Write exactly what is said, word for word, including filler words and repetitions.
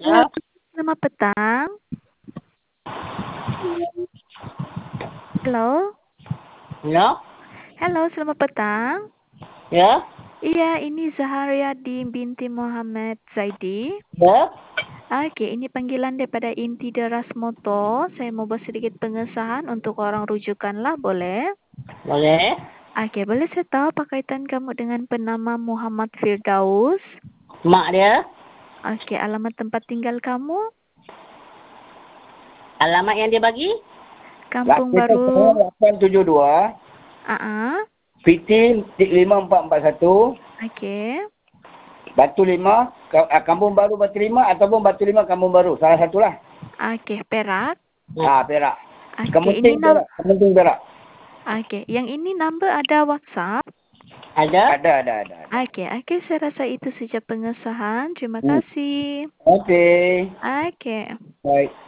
Ya. Selamat petang. Halo. Ya. Halo, selamat petang. Ya. Iya, ini Zahariadi binti Muhammad Zaidi. Ya. Oke, ini panggilan daripada Inti Deras Motor. Saya mau buat sedikit pengesahan untuk orang rujukan lah, boleh? Boleh. Oke, boleh saya tahu apa kaitan kamu dengan penama Muhammad Firdaus? Mak dia. Oke, alamat tempat tinggal kamu? Alamat yang dia bagi? Kampung Baru. lapan tujuh dua. Ah, Fiti lima empat empat satu. Okey. Batu Lima, Kampung Baru Batu Lima ataupun Batu Lima Kampung Baru. Salah satulah. Okey, Perak. Ah, Perak. Okey, ini Kementing nam Perak. Kementing Perak. Okey, yang ini number ada WhatsApp? Ada. Ada, ada, ada. ada. Okey, okey, saya rasa itu saja pengesahan. Terima Hmm. kasih. Okey. Okey. Baik.